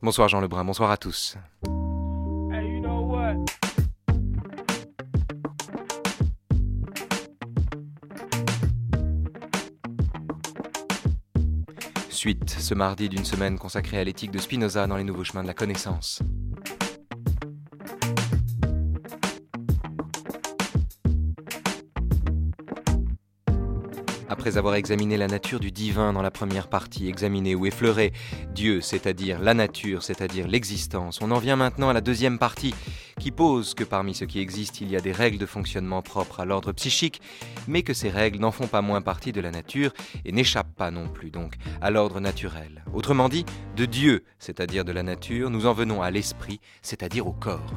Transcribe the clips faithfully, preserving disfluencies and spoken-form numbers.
Bonsoir Jean Lebrun, bonsoir à tous. Hey, you know what? Suite, ce mardi d'une semaine consacrée à l'éthique de Spinoza dans les nouveaux chemins de la connaissance. Après avoir examiné la nature du divin dans la première partie, examiné ou effleuré Dieu, c'est-à-dire la nature, c'est-à-dire l'existence, on en vient maintenant à la deuxième partie qui pose que parmi ce qui existe, il y a des règles de fonctionnement propres à l'ordre psychique, mais que ces règles n'en font pas moins partie de la nature et n'échappent pas non plus donc à l'ordre naturel. Autrement dit, de Dieu, c'est-à-dire de la nature, nous en venons à l'esprit, c'est-à-dire au corps.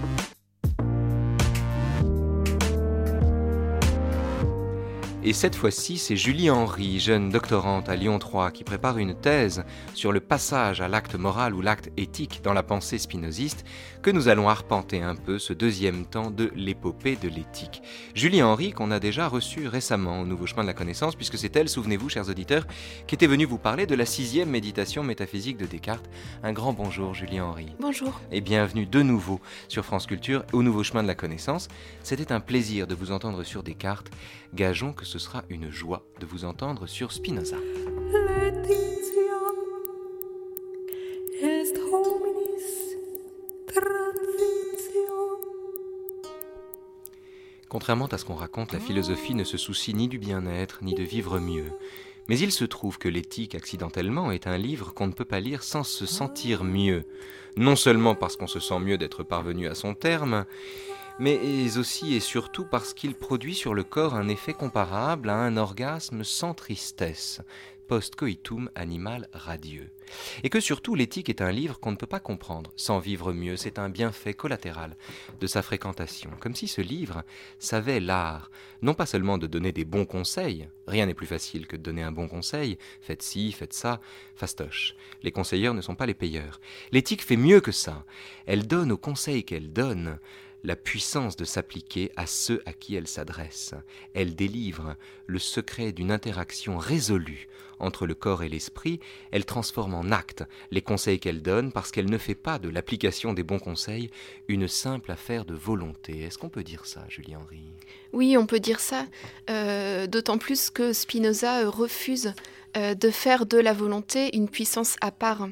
Et cette fois-ci, c'est Julie Henry, jeune doctorante à Lyon trois, qui prépare une thèse sur le passage à l'acte moral ou l'acte éthique dans la pensée spinoziste, que nous allons arpenter un peu ce deuxième temps de l'épopée de l'éthique. Julie Henry, qu'on a déjà reçue récemment au Nouveau Chemin de la Connaissance, puisque c'est elle, souvenez-vous, chers auditeurs, qui était venue vous parler de la sixième méditation métaphysique de Descartes. Un grand bonjour, Julie Henry. Bonjour. Et bienvenue de nouveau sur France Culture au Nouveau Chemin de la Connaissance. C'était un plaisir de vous entendre sur Descartes. Gageons que ce sera une joie de vous entendre sur Spinoza. Laetitia est hominis transitio. Contrairement à ce qu'on raconte, la philosophie ne se soucie ni du bien-être, ni de vivre mieux. Mais il se trouve que l'éthique, accidentellement, est un livre qu'on ne peut pas lire sans se sentir mieux. Non seulement parce qu'on se sent mieux d'être parvenu à son terme, mais aussi et surtout parce qu'il produit sur le corps un effet comparable à un orgasme sans tristesse, post-coitum animal radieux. Et que surtout l'éthique est un livre qu'on ne peut pas comprendre sans vivre mieux, c'est un bienfait collatéral de sa fréquentation, comme si ce livre savait l'art, non pas seulement de donner des bons conseils, rien n'est plus facile que de donner un bon conseil, faites ci, faites ça, fastoche, les conseilleurs ne sont pas les payeurs. L'éthique fait mieux que ça, elle donne aux conseils qu'elle donne la puissance de s'appliquer à ceux à qui elle s'adresse. Elle délivre le secret d'une interaction résolue entre le corps et l'esprit. Elle transforme en acte les conseils qu'elle donne parce qu'elle ne fait pas de l'application des bons conseils une simple affaire de volonté. Est-ce qu'on peut dire ça, Julie Henry ? Oui, on peut dire ça, euh, d'autant plus que Spinoza euh, refuse euh, de faire de la volonté une puissance à part.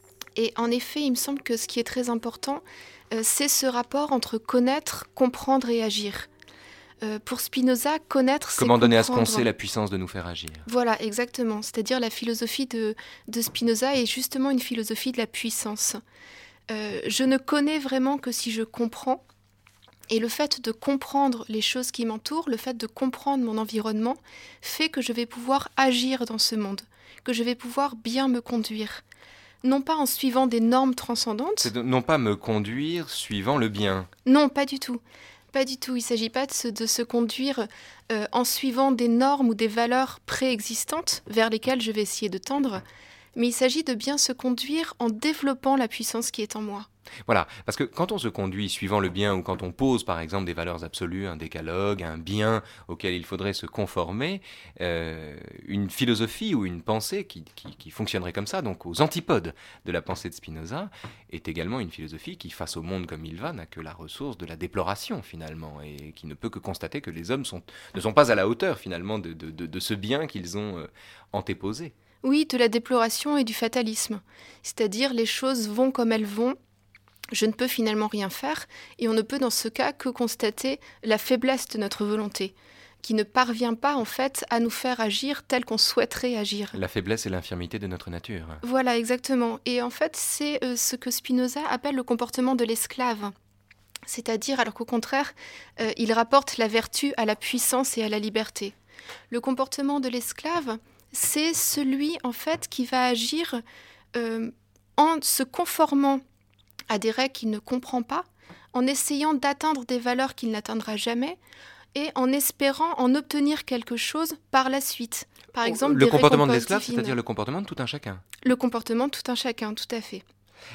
Et en effet, il me semble que ce qui est très important, euh, c'est ce rapport entre connaître, comprendre et agir. Euh, pour Spinoza, connaître, c'est Comment donner à ce comprendre. qu'on sait la puissance de nous faire agir ? Voilà, exactement. C'est-à-dire la philosophie de, de Spinoza est justement une philosophie de la puissance. Euh, je ne connais vraiment que si je comprends. Et le fait de comprendre les choses qui m'entourent, le fait de comprendre mon environnement, fait que je vais pouvoir agir dans ce monde, que je vais pouvoir bien me conduire. Non pas en suivant des normes transcendantes. C'est de, non pas me conduire suivant le bien. Non, pas du tout. Pas du tout. Il ne s'agit pas de se, de se conduire euh, en suivant des normes ou des valeurs préexistantes vers lesquelles je vais essayer de tendre, mais il s'agit de bien se conduire en développant la puissance qui est en moi. Voilà, parce que quand on se conduit suivant le bien ou quand on pose par exemple des valeurs absolues, un décalogue, un bien auquel il faudrait se conformer, euh, une philosophie ou une pensée qui, qui, qui fonctionnerait comme ça, donc aux antipodes de la pensée de Spinoza, est également une philosophie qui, face au monde comme il va, n'a que la ressource de la déploration finalement, et qui ne peut que constater que les hommes sont, ne sont pas à la hauteur finalement de, de, de, de ce bien qu'ils ont euh, antéposé. Oui, de la déploration et du fatalisme, c'est-à-dire les choses vont comme elles vont. Je ne peux finalement rien faire et on ne peut dans ce cas que constater la faiblesse de notre volonté, qui ne parvient pas en fait à nous faire agir tel qu'on souhaiterait agir. La faiblesse et l'infirmité de notre nature. Voilà, exactement. Et en fait, c'est euh, ce que Spinoza appelle le comportement de l'esclave. C'est-à-dire, alors qu'au contraire, euh, il rapporte la vertu à la puissance et à la liberté. Le comportement de l'esclave, c'est celui en fait qui va agir euh, en se conformant à des règles qu'il ne comprend pas, en essayant d'atteindre des valeurs qu'il n'atteindra jamais et en espérant en obtenir quelque chose par la suite. Par exemple, le des comportement de récompenses l'esclave, divines. c'est-à-dire le comportement de tout un chacun. Le comportement de tout un chacun, tout à fait.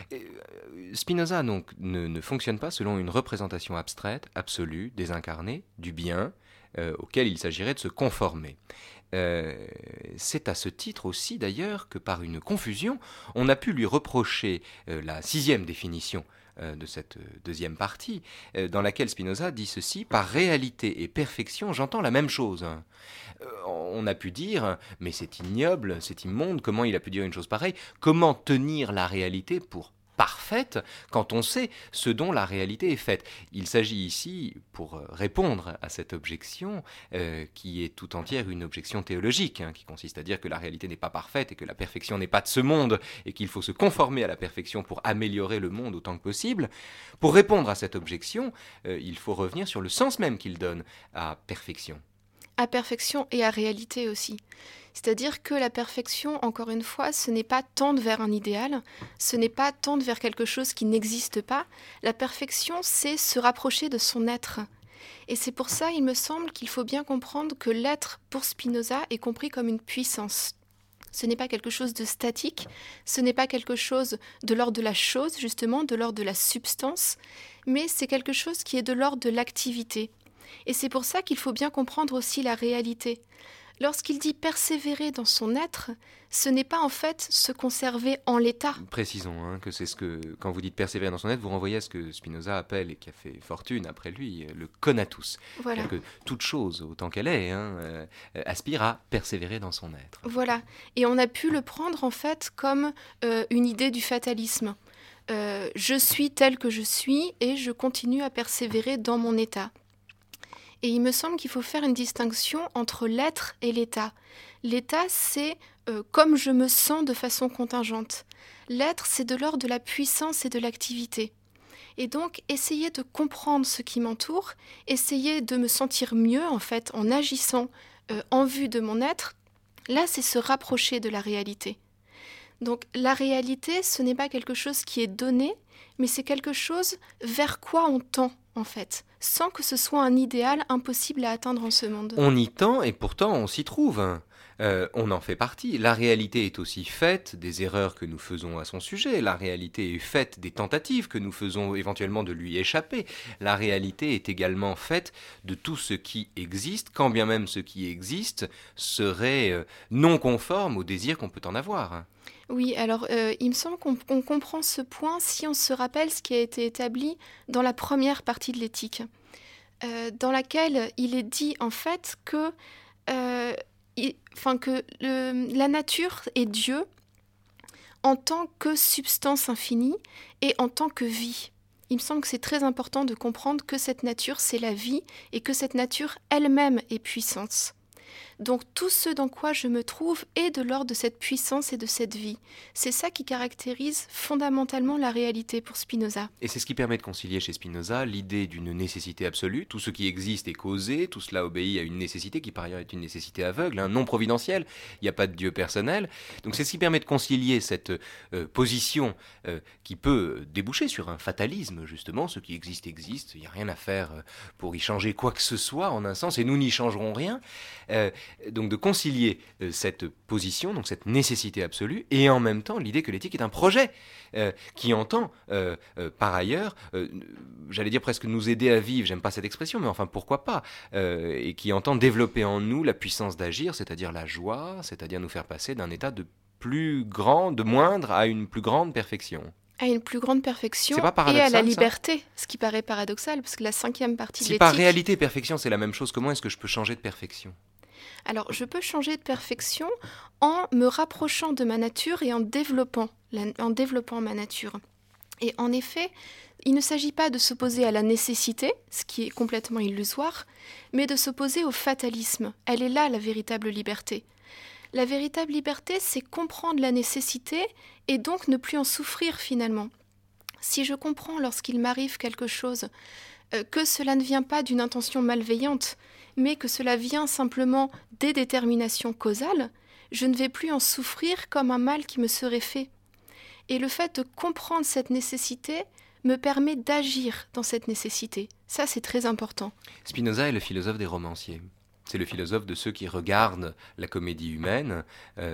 Spinoza donc ne, ne fonctionne pas selon une représentation abstraite, absolue, désincarnée, du bien, euh, auquel il s'agirait de se conformer. Euh, c'est à ce titre aussi d'ailleurs que par une confusion, on a pu lui reprocher euh, la sixième définition euh, de cette deuxième partie, euh, dans laquelle Spinoza dit ceci: par réalité et perfection, j'entends la même chose. Euh, on a pu dire, mais c'est ignoble, c'est immonde, comment il a pu dire une chose pareille? Comment tenir la réalité pour parfaite quand on sait ce dont la réalité est faite? Il s'agit ici, pour répondre à cette objection, euh, qui est tout entière une objection théologique, hein, qui consiste à dire que la réalité n'est pas parfaite et que la perfection n'est pas de ce monde et qu'il faut se conformer à la perfection pour améliorer le monde autant que possible. Pour répondre à cette objection, euh, il faut revenir sur le sens même qu'il donne à perfection. À perfection et à réalité aussi. C'est-à-dire que la perfection, encore une fois, ce n'est pas tendre vers un idéal, ce n'est pas tendre vers quelque chose qui n'existe pas. La perfection, c'est se rapprocher de son être. Et c'est pour ça, il me semble, qu'il faut bien comprendre que l'être, pour Spinoza, est compris comme une puissance. Ce n'est pas quelque chose de statique, ce n'est pas quelque chose de l'ordre de la chose, justement, de l'ordre de la substance, mais c'est quelque chose qui est de l'ordre de l'activité. Et c'est pour ça qu'il faut bien comprendre aussi la réalité. Lorsqu'il dit persévérer dans son être, ce n'est pas en fait se conserver en l'état. Précisons hein, que c'est ce que, quand vous dites persévérer dans son être, vous renvoyez à ce que Spinoza appelle, et qui a fait fortune après lui, le conatus. Voilà. C'est-à-dire que toute chose, autant qu'elle est, hein, euh, aspire à persévérer dans son être. Voilà. Et on a pu le prendre en fait comme euh, une idée du fatalisme. Euh, je suis tel que je suis et je continue à persévérer dans mon état. Et il me semble qu'il faut faire une distinction entre l'être et l'état. L'état, c'est euh, comme je me sens de façon contingente. L'être, c'est de l'ordre de la puissance et de l'activité. Et donc, essayer de comprendre ce qui m'entoure, essayer de me sentir mieux, en fait, en agissant euh, en vue de mon être, là, c'est se rapprocher de la réalité. Donc, la réalité, ce n'est pas quelque chose qui est donné, mais c'est quelque chose vers quoi on tend, en fait, sans que ce soit un idéal impossible à atteindre en ce monde. On y tend et pourtant on s'y trouve. Euh, on en fait partie. La réalité est aussi faite des erreurs que nous faisons à son sujet. La réalité est faite des tentatives que nous faisons éventuellement de lui échapper. La réalité est également faite de tout ce qui existe, quand bien même ce qui existe serait euh, non conforme au désir qu'on peut en avoir. Oui, alors euh, il me semble qu'on, qu'on comprend ce point si on se rappelle ce qui a été établi dans la première partie de l'éthique, euh, dans laquelle il est dit en fait que, euh, il, enfin, que le, la nature est Dieu en tant que substance infinie et en tant que vie. Il me semble que c'est très important de comprendre que cette nature, c'est la vie et que cette nature elle-même est puissance. Donc tout ce dans quoi je me trouve est de l'ordre de cette puissance et de cette vie. C'est ça qui caractérise fondamentalement la réalité pour Spinoza. Et c'est ce qui permet de concilier chez Spinoza l'idée d'une nécessité absolue. Tout ce qui existe est causé, tout cela obéit à une nécessité qui par ailleurs est une nécessité aveugle, hein, non providentielle, il n'y a pas de Dieu personnel. Donc c'est ce qui permet de concilier cette euh, position euh, qui peut déboucher sur un fatalisme, justement, ce qui existe existe, il n'y a rien à faire pour y changer quoi que ce soit en un sens, et nous n'y changerons rien. Euh, donc de concilier euh, cette position, donc cette nécessité absolue, et en même temps l'idée que l'éthique est un projet euh, qui entend euh, euh, par ailleurs, euh, j'allais dire presque nous aider à vivre, j'aime pas cette expression, mais enfin pourquoi pas, euh, et qui entend développer en nous la puissance d'agir, c'est-à-dire la joie, c'est-à-dire nous faire passer d'un état de plus grand, de moindre à une plus grande perfection. À une plus grande perfection C'est pas et paradoxal, à la ça liberté, ce qui paraît paradoxal, parce que la cinquième partie de Si l'éthique... par réalité et perfection c'est la même chose, comment est-ce que je peux changer de perfection ? Alors, je peux changer de perfection en me rapprochant de ma nature et en développant, la, en développant ma nature. Et en effet, il ne s'agit pas de s'opposer à la nécessité, ce qui est complètement illusoire, mais de s'opposer au fatalisme. Elle est là, la véritable liberté. La véritable liberté, c'est comprendre la nécessité et donc ne plus en souffrir finalement. Si je comprends lorsqu'il m'arrive quelque chose, euh, que cela ne vient pas d'une intention malveillante, mais que cela vient simplement des déterminations causales, je ne vais plus en souffrir comme un mal qui me serait fait. Et le fait de comprendre cette nécessité me permet d'agir dans cette nécessité. Ça, c'est très important. Spinoza est le philosophe des romanciers. C'est le philosophe de ceux qui regardent la comédie humaine euh,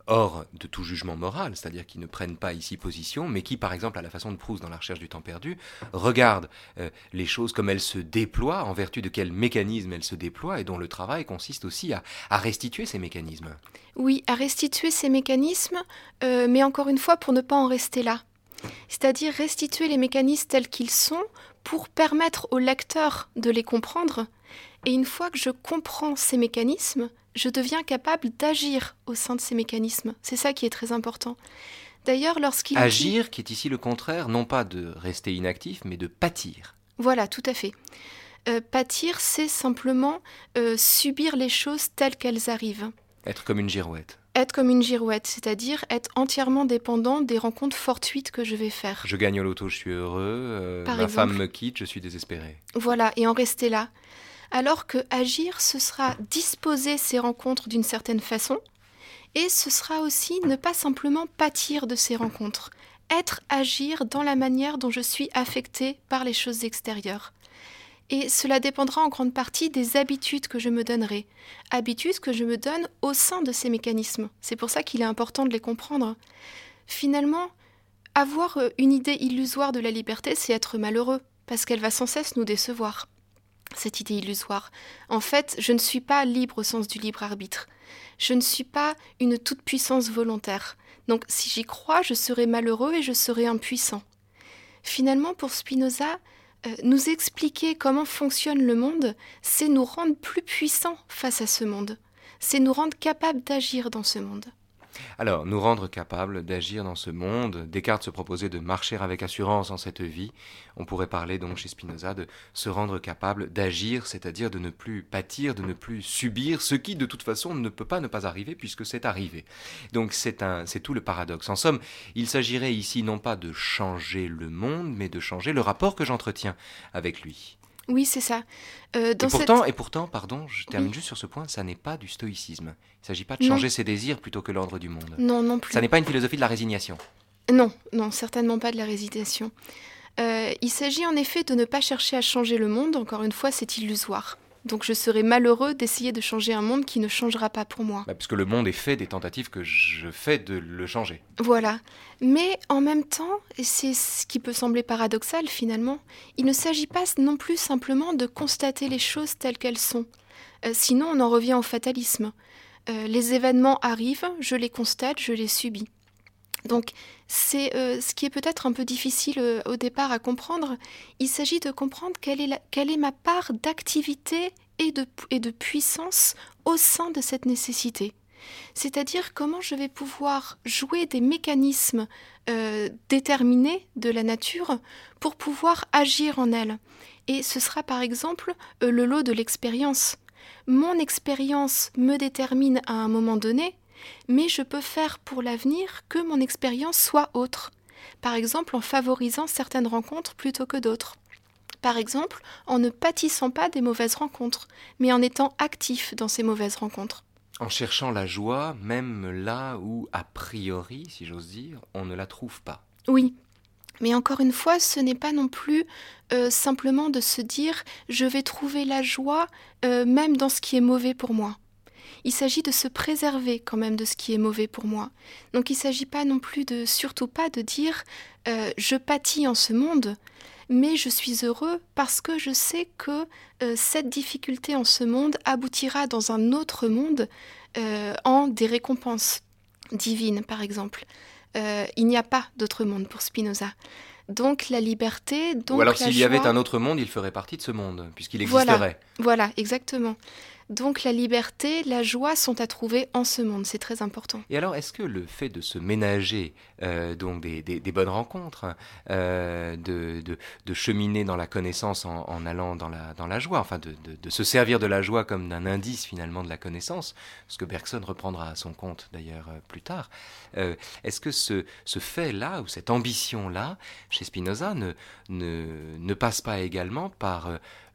hors de tout jugement moral, c'est-à-dire qui ne prennent pas ici position, mais qui, par exemple, à la façon de Proust dans La recherche du temps perdu, regardent euh, les choses comme elles se déploient, en vertu de quel mécanisme elles se déploient, et dont le travail consiste aussi à, à restituer ces mécanismes. Oui, à restituer ces mécanismes, euh, mais encore une fois, pour ne pas en rester là. C'est-à-dire restituer les mécanismes tels qu'ils sont pour permettre au lecteur de les comprendre. Et une fois que je comprends ces mécanismes, je deviens capable d'agir au sein de ces mécanismes. C'est ça qui est très important. D'ailleurs, lorsqu'il Agir, dit... qui est ici le contraire, non pas de rester inactif, mais de pâtir. Voilà, tout à fait. Euh, pâtir, c'est simplement euh, subir les choses telles qu'elles arrivent. Être comme une girouette. Être comme une girouette, c'est-à-dire être entièrement dépendant des rencontres fortuites que je vais faire. Je gagne au loto, je suis heureux, euh, Par ma exemple. femme me quitte, je suis désespéré. Voilà, et en rester là. Alors que agir, ce sera disposer ces rencontres d'une certaine façon, et ce sera aussi ne pas simplement pâtir de ces rencontres, être, agir dans la manière dont je suis affectée par les choses extérieures. Et cela dépendra en grande partie des habitudes que je me donnerai, habitudes que je me donne au sein de ces mécanismes. C'est pour ça qu'il est important de les comprendre. Finalement, avoir une idée illusoire de la liberté, c'est être malheureux, parce qu'elle va sans cesse nous décevoir. Cette idée illusoire. En fait, je ne suis pas libre au sens du libre arbitre. Je ne suis pas une toute-puissance volontaire. Donc si j'y crois, je serai malheureux et je serai impuissant. Finalement, pour Spinoza, euh, nous expliquer comment fonctionne le monde, c'est nous rendre plus puissants face à ce monde. C'est nous rendre capables d'agir dans ce monde. Alors, nous rendre capables d'agir dans ce monde, Descartes se proposait de marcher avec assurance en cette vie. On pourrait parler donc chez Spinoza de se rendre capable d'agir, c'est-à-dire de ne plus pâtir, de ne plus subir ce qui de toute façon ne peut pas ne pas arriver puisque c'est arrivé. Donc c'est un, c'est tout le paradoxe. En somme, il s'agirait ici non pas de changer le monde, mais de changer le rapport que j'entretiens avec lui. Oui, c'est ça. Euh, dans et, pourtant, cette... et pourtant, pardon, je termine Oui. juste sur ce point, ça n'est pas du stoïcisme. Il ne s'agit pas de Non. changer ses désirs plutôt que l'ordre du monde. Non, non plus. Ça n'est pas une philosophie de la résignation. Non, non, certainement pas de la résignation. Euh, il s'agit en effet de ne pas chercher à changer le monde, encore une fois, c'est illusoire. Donc je serais malheureux d'essayer de changer un monde qui ne changera pas pour moi. Bah, puisque le monde est fait des tentatives que je fais de le changer. Voilà. Mais en même temps, et c'est ce qui peut sembler paradoxal finalement, il ne s'agit pas non plus simplement de constater les choses telles qu'elles sont. Euh, sinon, on en revient au fatalisme. Euh, les événements arrivent, je les constate, je les subis. Donc, c'est euh, ce qui est peut-être un peu difficile euh, au départ à comprendre. Il s'agit de comprendre quelle est, la, quelle est ma part d'activité et de, et de puissance au sein de cette nécessité. C'est-à-dire comment je vais pouvoir jouer des mécanismes euh, déterminés de la nature pour pouvoir agir en elle. Et ce sera par exemple euh, le lot de l'expérience. Mon expérience me détermine à un moment donné, mais je peux faire pour l'avenir que mon expérience soit autre. Par exemple, en favorisant certaines rencontres plutôt que d'autres. Par exemple, en ne pâtissant pas des mauvaises rencontres, mais en étant actif dans ces mauvaises rencontres. En cherchant la joie, même là où, a priori, si j'ose dire, on ne la trouve pas. Oui, mais encore une fois, ce n'est pas non plus euh, simplement de se dire « je vais trouver la joie euh, même dans ce qui est mauvais pour moi ». Il s'agit de se préserver quand même de ce qui est mauvais pour moi. Donc il ne s'agit pas non plus de, surtout pas de dire euh, « je pâtis en ce monde », mais je suis heureux parce que je sais que euh, cette difficulté en ce monde aboutira dans un autre monde euh, en des récompenses divines, par exemple. Euh, il n'y a pas d'autre monde pour Spinoza. Donc la liberté, donc Ou alors la s'il y joie... avait un autre monde, il ferait partie de ce monde, puisqu'il Voilà. existerait. Voilà, exactement. Donc la liberté, la joie sont à trouver en ce monde, c'est très important. Et alors, est-ce que le fait de se ménager euh, donc des, des, des bonnes rencontres, euh, de, de, de cheminer dans la connaissance en, en allant dans la, dans la joie, enfin de, de, de se servir de la joie comme d'un indice finalement de la connaissance, ce que Bergson reprendra à son compte d'ailleurs euh, plus tard, euh, est-ce que ce, ce fait-là ou cette ambition-là, chez Spinoza, ne, ne, ne passe pas également par... Euh,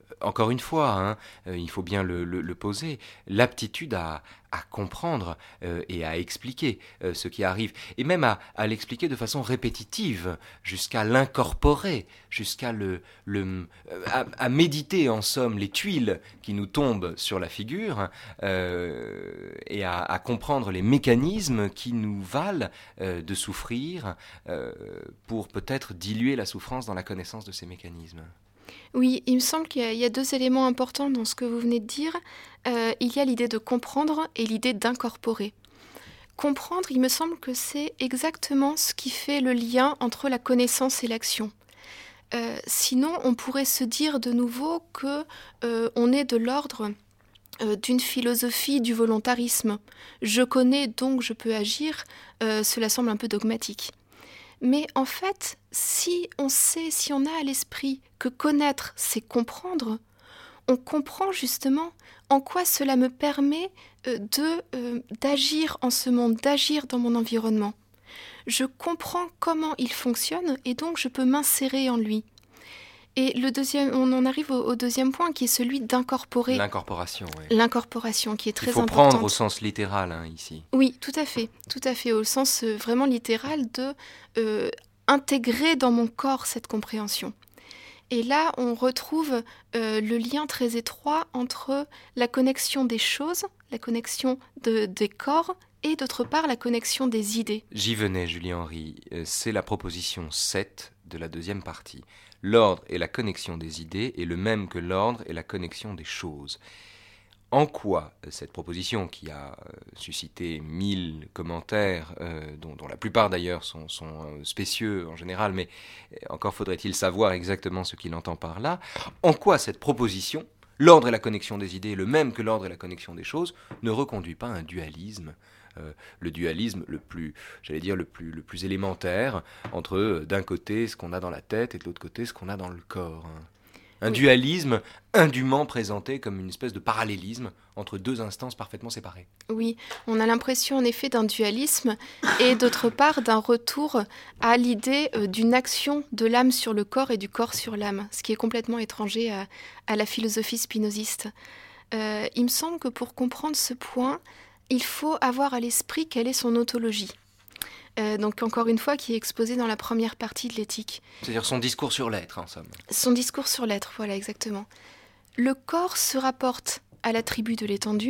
encore une fois, hein, euh, il faut bien le, le- le poser, l'aptitude à, à comprendre euh, et à expliquer euh, ce qui arrive, et même à, à l'expliquer de façon répétitive, jusqu'à l'incorporer, jusqu'à le, le, euh, à, à méditer en somme les tuiles qui nous tombent sur la figure, euh, et à, à comprendre les mécanismes qui nous valent euh, de souffrir, euh, pour peut-être diluer la souffrance dans la connaissance de ces mécanismes. Oui, il me semble qu'il y a, il y a deux éléments importants dans ce que vous venez de dire. Euh, il y a l'idée de comprendre et l'idée d'incorporer. Comprendre, il me semble que c'est exactement ce qui fait le lien entre la connaissance et l'action. Euh, sinon, on pourrait se dire de nouveau que euh, on est de l'ordre euh, d'une philosophie du volontarisme. Je connais donc je peux agir. Euh, cela semble un peu dogmatique. Mais en fait, si on sait, si on a à l'esprit que connaître, c'est comprendre, on comprend justement en quoi cela me permet euh, de, euh, d'agir en ce monde, d'agir dans mon environnement. Je comprends comment il fonctionne et donc je peux m'insérer en lui. Et le deuxième, on en arrive au, au deuxième point qui est celui d'incorporer. L'incorporation, oui. L'incorporation qui est très Il faut importante. prendre au sens littéral, hein, ici. Oui, tout à fait, tout à fait, au sens euh, vraiment littéral de euh, intégrer dans mon corps cette compréhension. Et là, on retrouve euh, le lien très étroit entre la connexion des choses, la connexion de, des corps, et d'autre part la connexion des idées. J'y venais, Julie-Henri. Euh, C'est la proposition sept de la deuxième partie. L'ordre et la connexion des idées est le même que l'ordre et la connexion des choses. En quoi euh, cette proposition, qui a euh, suscité mille commentaires, euh, dont, dont la plupart d'ailleurs sont, sont euh, spécieux en général, mais euh, encore faudrait-il savoir exactement ce qu'il entend par là, en quoi cette proposition, l'ordre et la connexion des idées, le même que l'ordre et la connexion des choses, ne reconduit pas à un dualisme, euh, le dualisme le plus, j'allais dire, le plus, le plus élémentaire, entre euh, d'un côté ce qu'on a dans la tête et de l'autre côté ce qu'on a dans le corps, hein. Un Oui. dualisme indûment présenté comme une espèce de parallélisme entre deux instances parfaitement séparées. Oui, on a l'impression en effet d'un dualisme et d'autre part d'un retour à l'idée euh, d'une action de l'âme sur le corps et du corps sur l'âme, ce qui est complètement étranger à, à la philosophie spinoziste. Euh, il me semble que pour comprendre ce point, il faut avoir à l'esprit quelle est son ontologie. Euh, donc encore une fois, qui est exposée dans la première partie de l'éthique. C'est-à-dire son discours sur l'être, en somme. Son discours sur l'être, voilà exactement. Le corps se rapporte à l'attribut de l'étendue,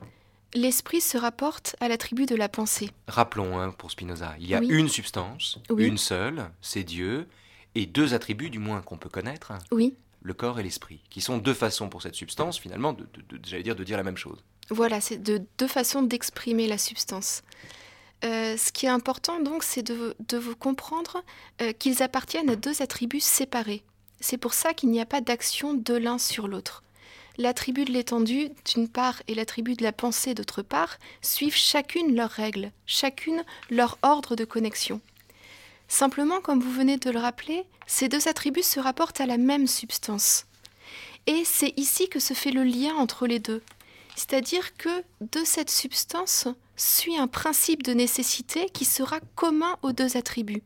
l'esprit se rapporte à l'attribut de la pensée. Rappelons, hein, pour Spinoza, il y a Oui. une substance, Oui. une seule, c'est Dieu, et deux attributs, du moins qu'on peut connaître, hein, Oui, le corps et l'esprit, qui sont deux façons pour cette substance, finalement, de, de- de- j'allais dire, de dire la même chose. voilà, c'est de deux façons d'exprimer la substance. Euh, ce qui est important donc, c'est de, de vous comprendre euh, qu'ils appartiennent à deux attributs séparés. C'est pour ça qu'il n'y a pas d'action de l'un sur l'autre. L'attribut de l'étendue, d'une part, et l'attribut de la pensée, d'autre part, suivent chacune leurs règles, chacune leur ordre de connexion. Simplement, comme vous venez de le rappeler, ces deux attributs se rapportent à la même substance. Et c'est ici que se fait le lien entre les deux. C'est-à-dire que de cette substance suit un principe de nécessité qui sera commun aux deux attributs.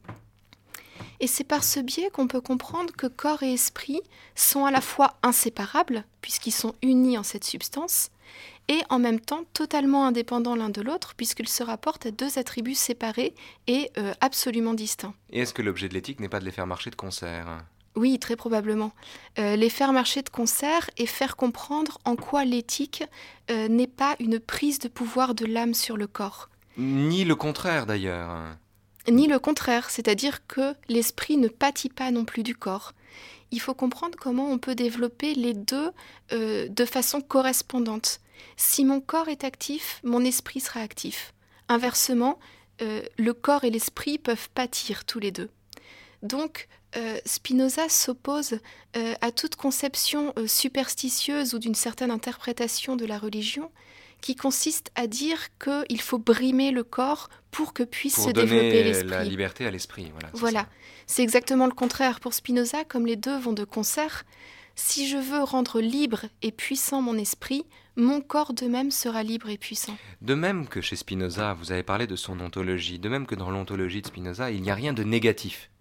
Et c'est par ce biais qu'on peut comprendre que corps et esprit sont à la fois inséparables, puisqu'ils sont unis en cette substance, et en même temps totalement indépendants l'un de l'autre, puisqu'ils se rapportent à deux attributs séparés et euh, absolument distincts. Et est-ce que l'objet de l'éthique n'est pas de les faire marcher de concert, hein? Oui, très probablement. Euh, les faire marcher de concert et faire comprendre en quoi l'éthique euh, n'est pas une prise de pouvoir de l'âme sur le corps. Ni le contraire, d'ailleurs, hein. Ni le contraire, c'est-à-dire que l'esprit ne pâtit pas non plus du corps. Il faut comprendre comment on peut développer les deux euh, de façon correspondante. Si mon corps est actif, mon esprit sera actif. Inversement, euh, le corps et l'esprit peuvent pâtir tous les deux. Donc, euh, Spinoza s'oppose euh, à toute conception euh, superstitieuse ou d'une certaine interprétation de la religion qui consiste à dire qu'il faut brimer le corps pour que puisse Pour se développer donner l'esprit. la liberté à l'esprit, voilà. c'est Voilà, ça. c'est exactement le contraire pour Spinoza, comme les deux vont de concert. Si je veux rendre libre et puissant mon esprit, mon corps de même sera libre et puissant. De même que chez Spinoza, vous avez parlé de son ontologie, de même que dans l'ontologie de Spinoza, il n'y a rien de négatif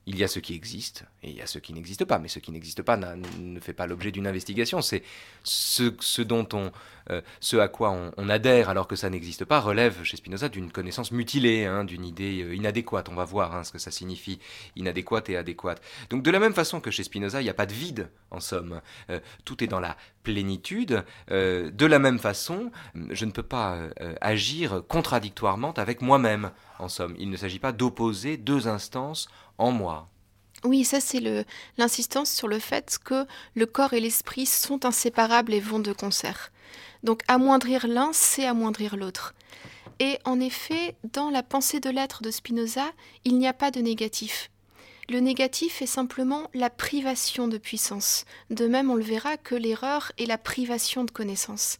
il y a ce qui existe et il y a ce qui n'existe pas. Mais ce qui n'existe pas n'a- ne fait pas l'objet d'une investigation. C'est ce, ce dont on, euh, ce à quoi on, on adhère alors que ça n'existe pas relève chez Spinoza d'une connaissance mutilée, hein, d'une idée euh, inadéquate. On va voir hein, ce que ça signifie, inadéquate et adéquate. Donc de la même façon que chez Spinoza, il n'y a pas de vide, en somme. Euh, tout est dans la plénitude. Euh, de la même façon, je ne peux pas euh, agir contradictoirement avec moi-même, en somme. Il ne s'agit pas d'opposer deux instances en moi. Oui, ça c'est le, l'insistance sur le fait que le corps et l'esprit sont inséparables et vont de concert. Donc amoindrir l'un, c'est amoindrir l'autre. Et en effet, dans la pensée de l'être de Spinoza, il n'y a pas de négatif. Le négatif est simplement la privation de puissance. De même, on le verra que l'erreur est la privation de connaissance.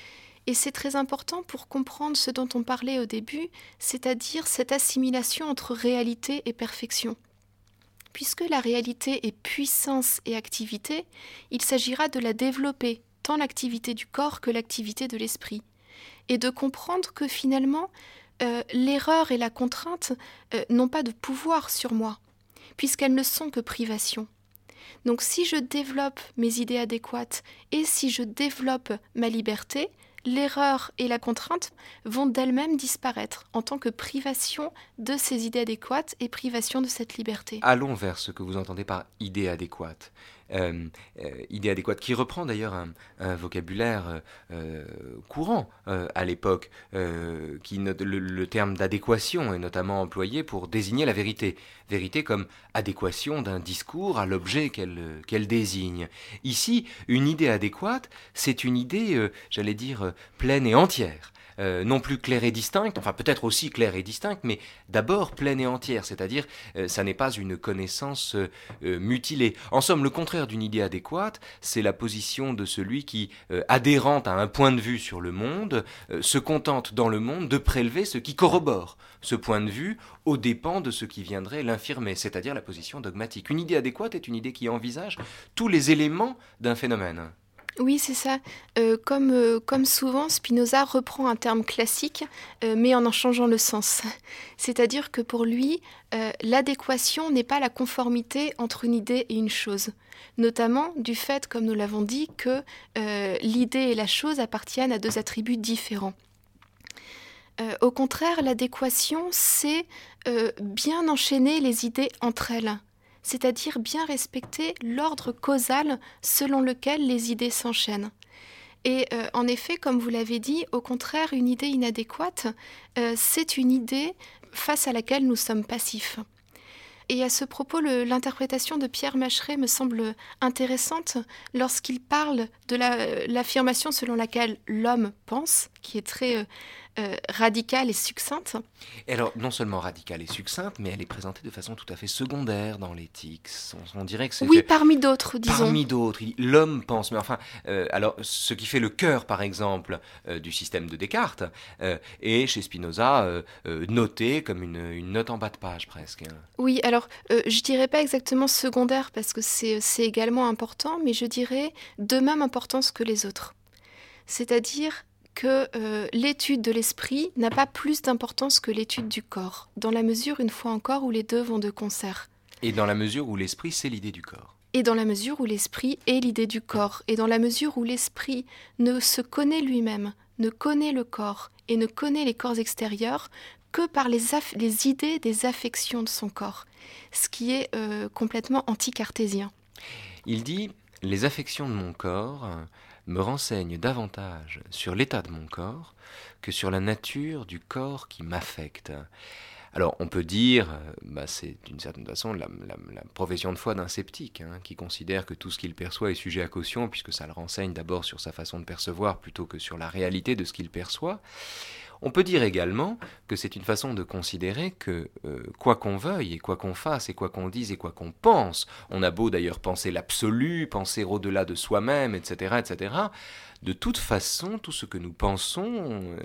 Et c'est très important pour comprendre ce dont on parlait au début, c'est-à-dire cette assimilation entre réalité et perfection. Puisque la réalité est puissance et activité, il s'agira de la développer, tant l'activité du corps que l'activité de l'esprit. Et de comprendre que finalement, euh, l'erreur et la contrainte euh, n'ont pas de pouvoir sur moi, puisqu'elles ne sont que privation. Donc si je développe mes idées adéquates et si je développe ma liberté, l'erreur et la contrainte vont d'elles-mêmes disparaître en tant que privation de ces idées adéquates et privation de cette liberté. Allons vers ce que vous entendez par idée adéquate. Euh, euh, idée adéquate, qui reprend d'ailleurs un, un vocabulaire euh, courant euh, à l'époque, euh, qui note le, le terme d'adéquation est notamment employé pour désigner la vérité. Vérité comme adéquation d'un discours à l'objet qu'elle, qu'elle désigne. Ici, une idée adéquate, c'est une idée, euh, j'allais dire, euh, pleine et entière. Euh, non plus claire et distincte, enfin peut-être aussi claire et distincte, mais d'abord pleine et entière, c'est-à-dire euh, ça n'est pas une connaissance euh, euh, mutilée. En somme, le contraire d'une idée adéquate, c'est la position de celui qui, euh, adhérant à un point de vue sur le monde, euh, se contente dans le monde de prélever ce qui corrobore ce point de vue aux dépens de ce qui viendrait l'infirmer, c'est-à-dire la position dogmatique. Une idée adéquate est une idée qui envisage tous les éléments d'un phénomène. Oui, c'est ça. Euh, comme, euh, comme souvent, Spinoza reprend un terme classique, euh, mais en en changeant le sens. C'est-à-dire que pour lui, euh, l'adéquation n'est pas la conformité entre une idée et une chose. Notamment du fait, comme nous l'avons dit, que euh, l'idée et la chose appartiennent à deux attributs différents. Euh, au contraire, l'adéquation, c'est euh, bien enchaîner les idées entre elles. C'est-à-dire bien respecter l'ordre causal selon lequel les idées s'enchaînent. Et euh, en effet, comme vous l'avez dit, au contraire, une idée inadéquate, euh, c'est une idée face à laquelle nous sommes passifs. Et à ce propos, le, l'interprétation de Pierre Macheret me semble intéressante lorsqu'il parle de la, l'affirmation selon laquelle l'homme pense, qui est très euh, euh, radicale et succincte. Et alors, non seulement radicale et succincte, mais elle est présentée de façon tout à fait secondaire dans l'éthique. On, on dirait que c'est... Oui, fait... parmi d'autres, disons. Parmi d'autres. Il- L'homme pense. Mais enfin, euh, alors, ce qui fait le cœur, par exemple, euh, du système de Descartes, euh, est chez Spinoza euh, euh, noté comme une, une note en bas de page, presque. Hein. Oui, alors, euh, je dirais pas exactement secondaire, parce que c'est, c'est également important, mais je dirais de même importance que les autres. C'est-à-dire que euh, l'étude de l'esprit n'a pas plus d'importance que l'étude du corps, dans la mesure, une fois encore, où les deux vont de concert. Et dans la mesure où l'esprit, c'est l'idée du corps. Et dans la mesure où l'esprit est l'idée du corps, et dans la mesure où l'esprit ne se connaît lui-même, ne connaît le corps, et ne connaît les corps extérieurs, que par les, aff- les idées des affections de son corps, ce qui est euh, complètement anti-cartésien. Il dit « Les affections de mon corps me renseignent davantage sur l'état de mon corps que sur la nature du corps qui m'affecte. » Alors, on peut dire, euh, bah, c'est d'une certaine façon la, la, la profession de foi d'un sceptique, hein, qui considère que tout ce qu'il perçoit est sujet à caution, puisque ça le renseigne d'abord sur sa façon de percevoir plutôt que sur la réalité de ce qu'il perçoit. On peut dire également que c'est une façon de considérer que, euh, quoi qu'on veuille, et quoi qu'on fasse, et quoi qu'on dise, et quoi qu'on pense, on a beau d'ailleurs penser l'absolu, penser au-delà de soi-même, et cetera, et cetera, de toute façon, tout ce que nous pensons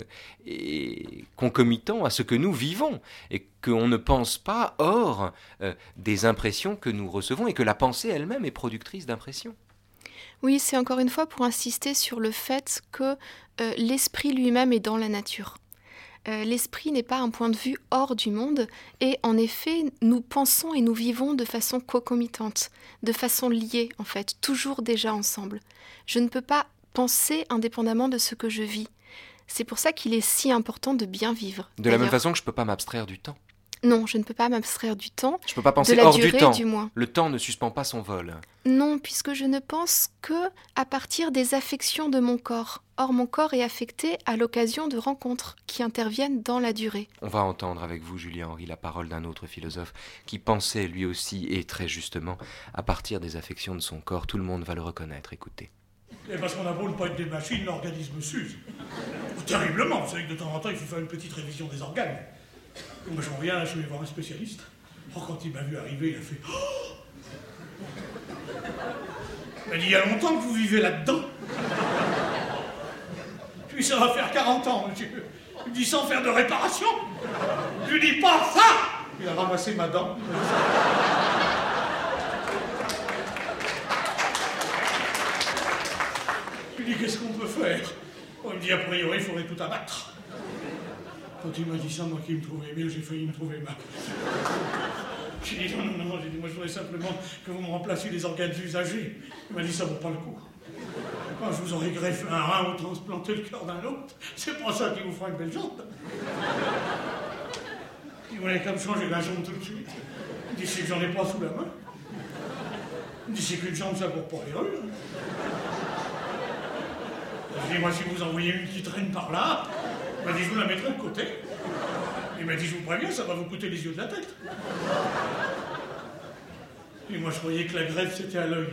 est concomitant à ce que nous vivons, et qu'on ne pense pas hors euh, des impressions que nous recevons, et que la pensée elle-même est productrice d'impressions. Oui, c'est encore une fois pour insister sur le fait que euh, l'esprit lui-même est dans la nature. Euh, l'esprit n'est pas un point de vue hors du monde, et en effet, nous pensons et nous vivons de façon concomitante, de façon liée en fait, toujours déjà ensemble. Je ne peux pas penser indépendamment de ce que je vis. C'est pour ça qu'il est si important de bien vivre. De la même façon que je ne peux pas m'abstraire du temps. Non, je ne peux pas m'abstraire du temps. Je ne peux pas penser de la hors durée, du temps. Du moins. Le temps ne suspend pas son vol. Non, puisque je ne pense que à partir des affections de mon corps. Or, mon corps est affecté à l'occasion de rencontres qui interviennent dans la durée. On va entendre avec vous, Julien Henry, la parole d'un autre philosophe qui pensait lui aussi, et très justement, à partir des affections de son corps. Tout le monde va le reconnaître. Écoutez. Et parce qu'on a beau ne pas être des machines, l'organisme s'use. Terriblement, vous savez que de temps en temps, il faut faire une petite révision des organes. Moi, j'en reviens, je vais voir un spécialiste. Oh, quand il m'a vu arriver, il a fait oh. Il m'a dit, il y a longtemps que vous vivez là-dedans. Puis ça va faire quarante ans, monsieur. Il me dit, sans faire de réparation. Je lui dis, pas ça. Il a ramassé ma dent. Je lui dis, qu'est-ce qu'on peut faire? Il me dit, a priori, il faudrait tout abattre. Quand il m'a dit ça, moi qui me trouvais bien, j'ai failli me trouver mal. J'ai dit non, non, non, j'ai dit, moi je voudrais simplement que vous me remplaciez les organes usagés. Il m'a dit, ça vaut pas le coup. Quand je vous aurais greffé un rein ou transplanté le cœur d'un autre, c'est pas ça qui vous fera une belle jambe. Il voulait comme changer la jambe tout de suite. Il dit, c'est que j'en ai pas sous la main. Il dit, c'est qu'une jambe, ça court pas les rues. Je dis, moi, si vous envoyez une qui traîne par là, il m'a dit, je vous la mettrai de côté. Il m'a dit, je vous préviens, ça va vous coûter les yeux de la tête. Et moi, je croyais que la greffe, c'était à l'œil.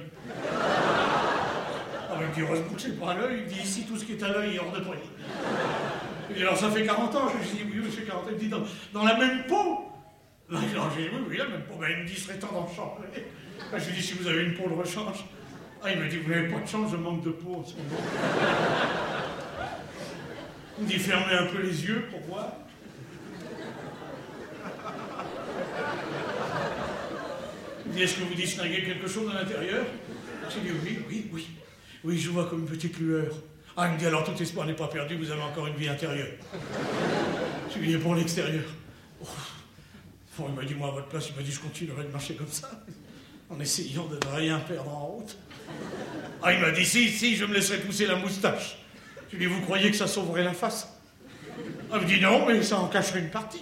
Ah, il me dit, heureusement que c'est pas à l'œil. Il dit, ici, tout ce qui est à l'œil est hors de prix. Il dit, alors, ça fait quarante ans. Je lui dis, oui, monsieur, quarante ans. Il me dit, dans, dans la même peau. Là, j'ai dit, oui, oui, la même peau. Ben, il me dit, il serait temps d'en changer. Ben, je lui dis, si vous avez une peau de rechange. Ah, il m'a dit, vous n'avez pas de chance, je manque de peau en ce moment. Il me dit, fermez un peu les yeux pour voir. Il me dit, est-ce que vous distinguez quelque chose à l'intérieur? J'ai dit, oui, oui, oui. Oui, je vois comme une petite lueur. Ah, il me dit, alors tout espoir n'est pas perdu, vous avez encore une vie intérieure. Je lui dis, pour l'extérieur. Oh. Bon, il m'a dit, moi, à votre place, il m'a dit, je continuerai de marcher comme ça, en essayant de ne rien perdre en route. Ah, il m'a dit, si, si, je me laisserai pousser la moustache. Je lui dis, vous croyez que ça sauverait la face? Ah, il me dit, non, mais ça en cacherait une partie.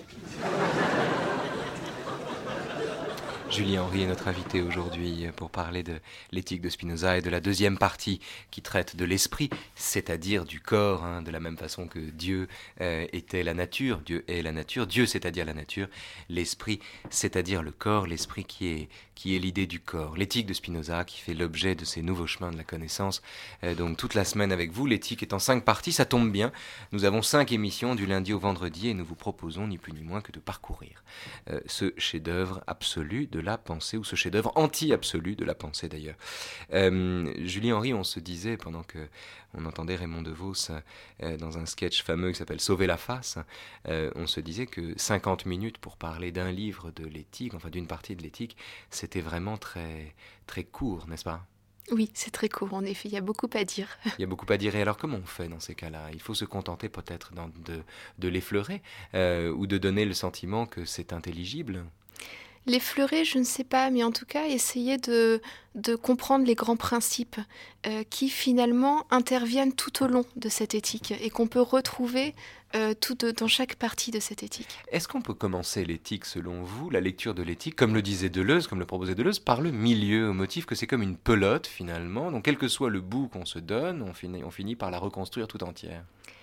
Julien Henry est notre invité aujourd'hui pour parler de l'éthique de Spinoza et de la deuxième partie qui traite de l'esprit, c'est-à-dire du corps, hein, de la même façon que Dieu euh, était la nature, Dieu est la nature, Dieu c'est-à-dire la nature, l'esprit c'est-à-dire le corps, l'esprit qui est, qui est l'idée du corps. L'éthique de Spinoza qui fait l'objet de ces nouveaux chemins de la connaissance. Euh, donc toute la semaine avec vous, l'éthique est en cinq parties, ça tombe bien. Nous avons cinq émissions du lundi au vendredi et nous vous proposons ni plus ni moins que de parcourir euh, ce chef-d'œuvre absolu de la pensée, ou ce chef-d'œuvre anti-absolu de la pensée d'ailleurs. Euh, Julien Henry, on se disait pendant que on entendait Raymond DeVos euh, dans un sketch fameux qui s'appelle Sauver la face, euh, on se disait que cinquante minutes pour parler d'un livre de l'éthique, enfin d'une partie de l'éthique, c'était vraiment très, très court, n'est-ce pas ? Oui, c'est très court, en effet, il y a beaucoup à dire. Il y a beaucoup à dire. Et alors, comment on fait dans ces cas-là? Il faut se contenter peut-être de, de l'effleurer euh, ou de donner le sentiment que c'est intelligible? L'effleurer, je ne sais pas, mais en tout cas, essayer de, de comprendre les grands principes euh, qui finalement interviennent tout au long de cette éthique et qu'on peut retrouver euh, tout de, dans chaque partie de cette éthique. Est-ce qu'on peut commencer l'éthique, selon vous, la lecture de l'éthique, comme le disait Deleuze, comme le proposait Deleuze, par le milieu, au motif que c'est comme une pelote finalement, donc quel que soit le bout qu'on se donne, on finit, on finit par la reconstruire tout entière?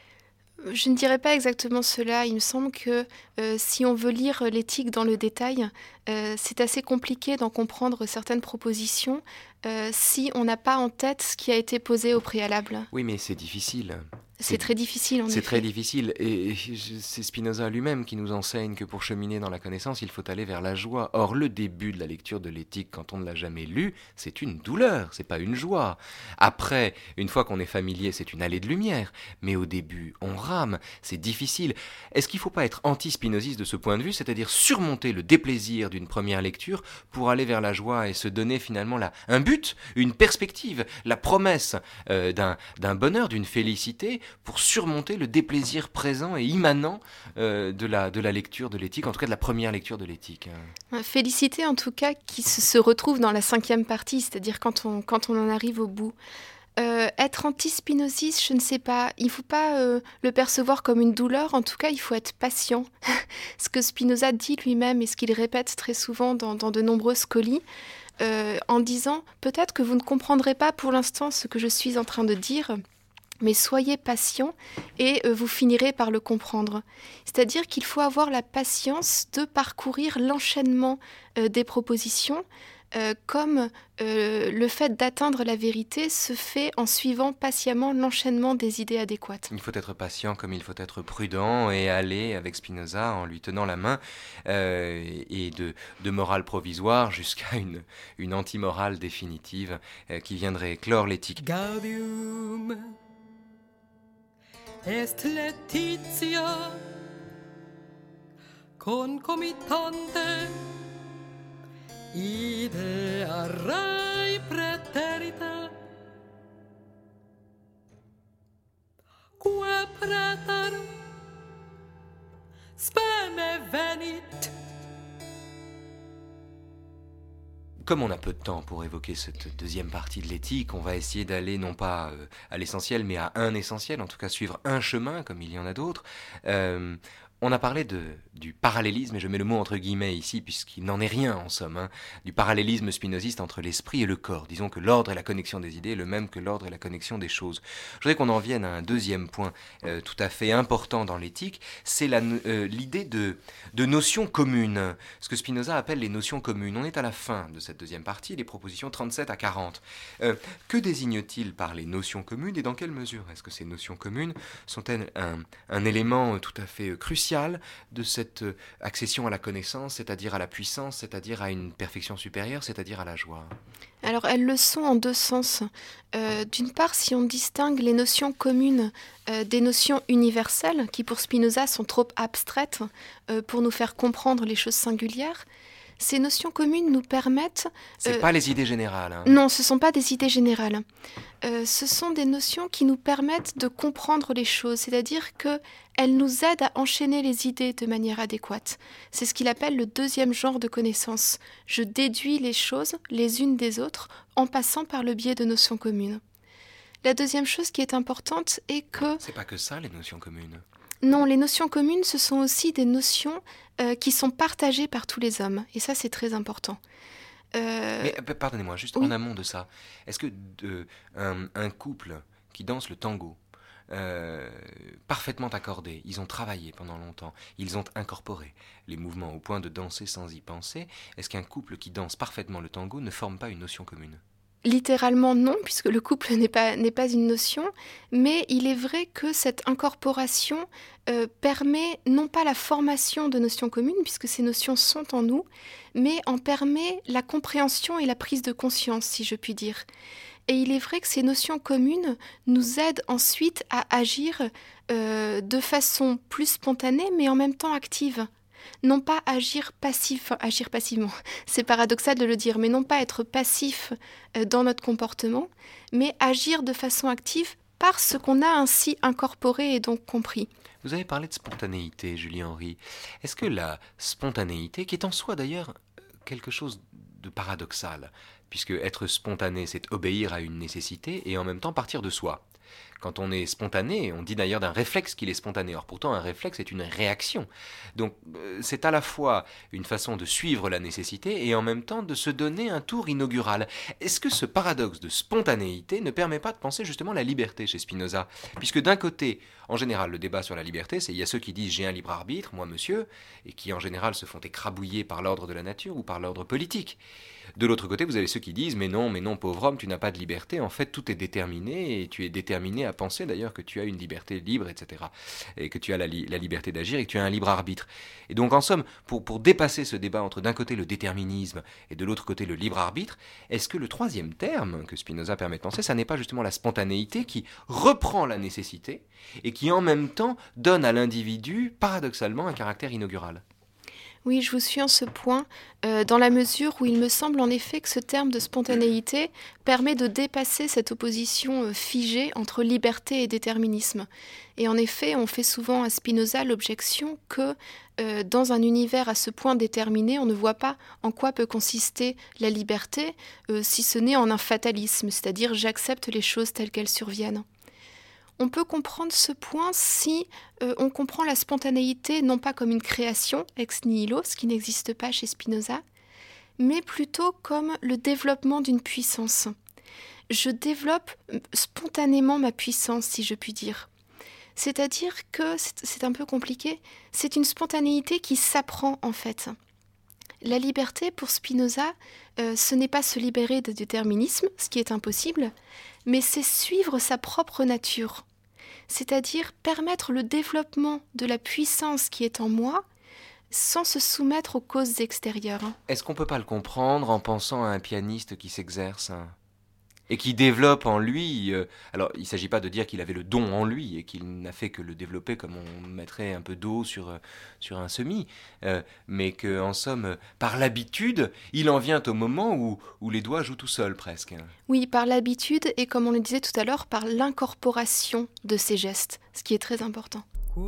Je ne dirais pas exactement cela. Il me semble que euh, si on veut lire l'éthique dans le détail, euh, c'est assez compliqué d'en comprendre certaines propositions euh, si on n'a pas en tête ce qui a été posé au préalable. Oui, mais c'est difficile. C'est, c'est très difficile, en C'est effet. très difficile. Et c'est Spinoza lui-même qui nous enseigne que pour cheminer dans la connaissance, il faut aller vers la joie. Or, le début de la lecture de l'éthique, quand on ne l'a jamais lu, c'est une douleur, c'est pas une joie. Après, une fois qu'on est familier, c'est une allée de lumière. Mais au début, on rame, c'est difficile. Est-ce qu'il ne faut pas être anti-spinoziste de ce point de vue, c'est-à-dire surmonter le déplaisir d'une première lecture pour aller vers la joie et se donner finalement la, un but, une perspective, la promesse euh, d'un, d'un bonheur, d'une félicité, pour surmonter le déplaisir présent et immanent euh, de, la, de la lecture de l'éthique, en tout cas de la première lecture de l'éthique. Félicité en tout cas qui se, se retrouve dans la cinquième partie, c'est-à-dire quand on, quand on en arrive au bout. Euh, être anti-spinoziste, je ne sais pas, il ne faut pas euh, le percevoir comme une douleur, en tout cas il faut être patient. Ce que Spinoza dit lui-même et ce qu'il répète très souvent dans, dans de nombreuses scolies, euh, en disant peut-être que vous ne comprendrez pas pour l'instant ce que je suis en train de dire, mais soyez patient et euh, vous finirez par le comprendre. C'est-à-dire qu'il faut avoir la patience de parcourir l'enchaînement euh, des propositions, Euh, comme euh, le fait d'atteindre la vérité se fait en suivant patiemment l'enchaînement des idées adéquates. Il faut être patient comme il faut être prudent et aller avec Spinoza en lui tenant la main euh, et de, de morale provisoire jusqu'à une, une anti-morale définitive euh, qui viendrait clore l'éthique. Gaudium est Laetitia concomitante idea rai praeterita qua praeter spene venit. Comme on a peu de temps pour évoquer cette deuxième partie de l'éthique, on va essayer d'aller non pas euh, à l'essentiel, mais à un essentiel, en tout cas suivre un chemin, comme il y en a d'autres. Euh, On a parlé de, du parallélisme, et je mets le mot entre guillemets ici, puisqu'il n'en est rien en somme, hein, du parallélisme spinoziste entre l'esprit et le corps. Disons que l'ordre et la connexion des idées est le même que l'ordre et la connexion des choses. Je voudrais qu'on en vienne à un deuxième point euh, tout à fait important dans l'éthique, c'est la, euh, l'idée de, de notions communes, ce que Spinoza appelle les notions communes. On est à la fin de cette deuxième partie, les propositions trente-sept à quarante. Euh, que désigne-t-il par les notions communes et dans quelle mesure est-ce que ces notions communes sont-elles un, un élément tout à fait crucial de cette accession à la connaissance, c'est-à-dire à la puissance, c'est-à-dire à une perfection supérieure, c'est-à-dire à la joie? Alors elles le sont en deux sens. Euh, d'une part, si on distingue les notions communes euh, des notions universelles, qui pour Spinoza sont trop abstraites euh, pour nous faire comprendre les choses singulières, ces notions communes nous permettent... C'est euh, pas les idées générales. Hein. Non, ce ne sont pas des idées générales. Euh, ce sont des notions qui nous permettent de comprendre les choses, c'est-à-dire qu'elles nous aident à enchaîner les idées de manière adéquate. C'est ce qu'il appelle le deuxième genre de connaissance. Je déduis les choses les unes des autres en passant par le biais de notions communes. La deuxième chose qui est importante est que... C'est pas que ça, les notions communes. Non, les notions communes, ce sont aussi des notions euh, qui sont partagées par tous les hommes. Et ça, c'est très important. Euh... Mais pardonnez-moi, juste oui. En amont de ça, est-ce que de, un, un couple qui danse le tango, euh, parfaitement accordé, ils ont travaillé pendant longtemps, ils ont incorporé les mouvements au point de danser sans y penser, est-ce qu'un couple qui danse parfaitement le tango ne forme pas une notion commune ? Littéralement non, puisque le couple n'est pas, n'est pas une notion, mais il est vrai que cette incorporation euh, permet non pas la formation de notions communes, puisque ces notions sont en nous, mais en permet la compréhension et la prise de conscience, si je puis dire. Et il est vrai que ces notions communes nous aident ensuite à agir euh, de façon plus spontanée, mais en même temps active. Non pas agir passif, enfin, agir passivement, c'est paradoxal de le dire, mais non pas être passif euh, dans notre comportement, mais agir de façon active parce qu'on a ainsi incorporé et donc compris. Vous avez parlé de spontanéité, Julie Henry. Est-ce que la spontanéité, qui est en soi d'ailleurs quelque chose de paradoxal, puisque être spontané, c'est obéir à une nécessité et en même temps partir de soi. Quand on est spontané, on dit d'ailleurs d'un réflexe qu'il est spontané. Or pourtant, un réflexe est une réaction. Donc euh, c'est à la fois une façon de suivre la nécessité et en même temps de se donner un tour inaugural. Est-ce que ce paradoxe de spontanéité ne permet pas de penser justement la liberté chez Spinoza ? Puisque d'un côté, en général, le débat sur la liberté, c'est il y a ceux qui disent « j'ai un libre arbitre, moi monsieur », et qui en général se font écrabouiller par l'ordre de la nature ou par l'ordre politique. De l'autre côté, vous avez ceux qui disent « mais non, mais non, pauvre homme, tu n'as pas de liberté, en fait tout est déterminé et tu es déterminé à penser d'ailleurs que tu as une liberté libre, et cetera. Et que tu as la, li- la liberté d'agir et que tu as un libre arbitre. » Et donc en somme, pour, pour dépasser ce débat entre d'un côté le déterminisme et de l'autre côté le libre arbitre, est-ce que le troisième terme que Spinoza permet de penser, ça n'est pas justement la spontanéité qui reprend la nécessité et qui en même temps donne à l'individu paradoxalement un caractère inaugural ? Oui, je vous suis en ce point, euh, dans la mesure où il me semble en effet que ce terme de spontanéité permet de dépasser cette opposition euh, figée entre liberté et déterminisme. Et en effet, on fait souvent à Spinoza l'objection que euh, dans un univers à ce point déterminé, on ne voit pas en quoi peut consister la liberté, euh, si ce n'est en un fatalisme, c'est-à-dire j'accepte les choses telles qu'elles surviennent. On peut comprendre ce point si euh, on comprend la spontanéité non pas comme une création ex nihilo, ce qui n'existe pas chez Spinoza, mais plutôt comme le développement d'une puissance. Je développe spontanément ma puissance, si je puis dire. C'est-à-dire que, c'est, c'est un peu compliqué, c'est une spontanéité qui s'apprend en fait. La liberté pour Spinoza, euh, ce n'est pas se libérer de déterminisme, ce qui est impossible, mais c'est suivre sa propre nature, c'est-à-dire permettre le développement de la puissance qui est en moi sans se soumettre aux causes extérieures. Est-ce qu'on peut pas le comprendre en pensant à un pianiste qui s'exerce hein, et qui développe en lui... euh, alors, il ne s'agit pas de dire qu'il avait le don en lui et qu'il n'a fait que le développer comme on mettrait un peu d'eau sur, euh, sur un semis, euh, mais qu'en somme, euh, par l'habitude, il en vient au moment où, où les doigts jouent tout seuls presque. Oui, par l'habitude et comme on le disait tout à l'heure, par l'incorporation de ces gestes, ce qui est très important.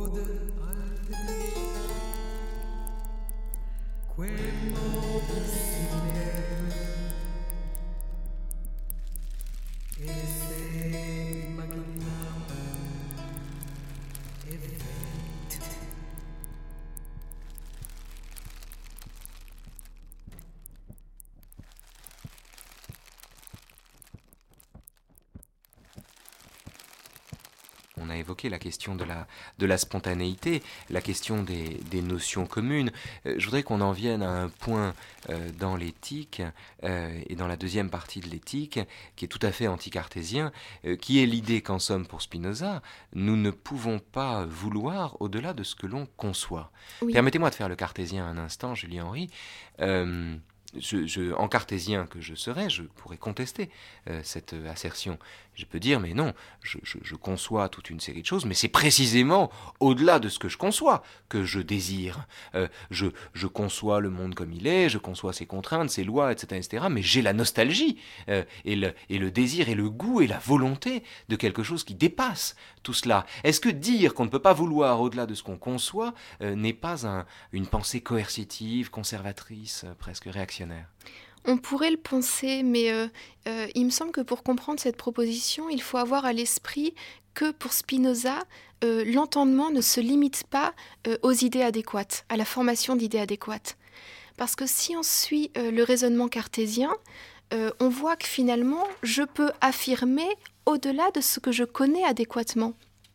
On a évoqué la question de la, de la spontanéité, la question des, des notions communes. Euh, je voudrais qu'on en vienne à un point euh, dans l'éthique, euh, et dans la deuxième partie de l'éthique, qui est tout à fait anticartésien, euh, qui est l'idée qu'en somme pour Spinoza, nous ne pouvons pas vouloir au-delà de ce que l'on conçoit. Oui. Permettez-moi de faire le cartésien un instant, Julie Henry. Euh, Je, je, en cartésien que je serais, je pourrais contester euh, cette euh, assertion. Je peux dire, mais non, je, je, je conçois toute une série de choses, mais c'est précisément au-delà de ce que je conçois que je désire. Euh, je, je conçois le monde comme il est, je conçois ses contraintes, ses lois, et cetera, et cetera, mais j'ai la nostalgie euh, et, le, et le désir et le goût et la volonté de quelque chose qui dépasse tout cela. Est-ce que dire qu'on ne peut pas vouloir au-delà de ce qu'on conçoit euh, n'est pas un, une pensée coercitive, conservatrice, euh, presque réactionnaire ? On pourrait le penser, mais euh, euh, il me semble que pour comprendre cette proposition, il faut avoir à l'esprit que pour Spinoza, euh, l'entendement ne se limite pas euh, aux idées adéquates, à la formation d'idées adéquates. Parce que si on suit euh, le raisonnement cartésien, euh, on voit que finalement, je peux affirmer au-delà de ce que je connais adéquatement.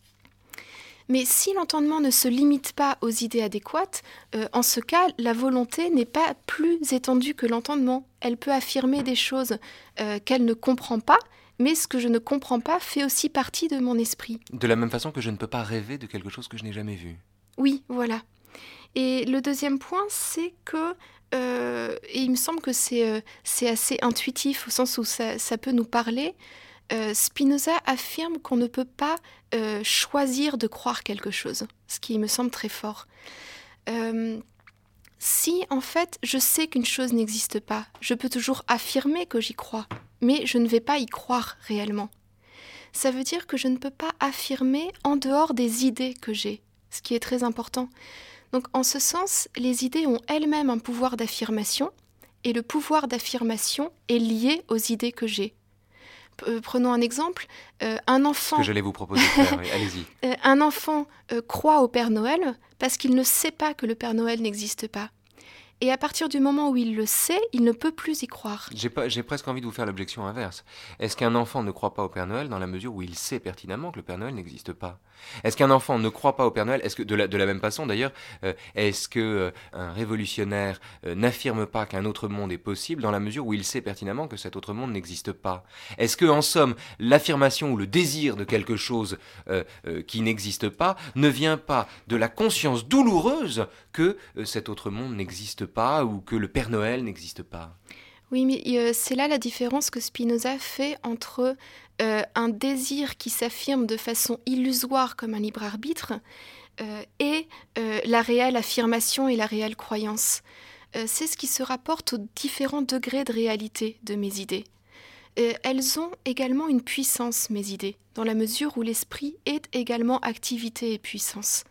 Mais si l'entendement ne se limite pas aux idées adéquates, euh, en ce cas, la volonté n'est pas plus étendue que l'entendement. Elle peut affirmer des choses euh, qu'elle ne comprend pas, mais ce que je ne comprends pas fait aussi partie de mon esprit. De la même façon que je ne peux pas rêver de quelque chose que je n'ai jamais vu. Oui, voilà. Et le deuxième point, c'est que, euh, et il me semble que c'est, euh, c'est assez intuitif au sens où ça, ça peut nous parler, Euh, Spinoza affirme qu'on ne peut pas euh, choisir de croire quelque chose, ce qui me semble très fort. Euh, si, en fait, je sais qu'une chose n'existe pas, je peux toujours affirmer que j'y crois, mais je ne vais pas y croire réellement. Ça veut dire que je ne peux pas affirmer en dehors des idées que j'ai, ce qui est très important. Donc, en ce sens, les idées ont elles-mêmes un pouvoir d'affirmation, et le pouvoir d'affirmation est lié aux idées que j'ai. Euh, prenons un exemple, euh, un enfant... Ce que j'allais vous proposer de faire, oui, allez-y. Euh, un enfant euh, croit au Père Noël parce qu'il ne sait pas que le Père Noël n'existe pas. Et à partir du moment où il le sait, il ne peut plus y croire. J'ai, pas, j'ai presque envie de vous faire l'objection inverse. Est-ce qu'un enfant ne croit pas au Père Noël dans la mesure où il sait pertinemment que le Père Noël n'existe pas ? Est-ce qu'un enfant ne croit pas au Père Noël ? Est-ce que, de la, de la même façon d'ailleurs, euh, est-ce qu'un euh, révolutionnaire euh, n'affirme pas qu'un autre monde est possible dans la mesure où il sait pertinemment que cet autre monde n'existe pas ? Est-ce que, en somme, l'affirmation ou le désir de quelque chose euh, euh, qui n'existe pas ne vient pas de la conscience douloureuse que euh, cet autre monde n'existe pas ou que le Père Noël n'existe pas ? Oui, mais euh, c'est là la différence que Spinoza fait entre euh, un désir qui s'affirme de façon illusoire comme un libre arbitre euh, et euh, la réelle affirmation et la réelle croyance. Euh, c'est ce qui se rapporte aux différents degrés de réalité de mes idées. Euh, elles ont également une puissance, mes idées, dans la mesure où l'esprit est également activité et puissance.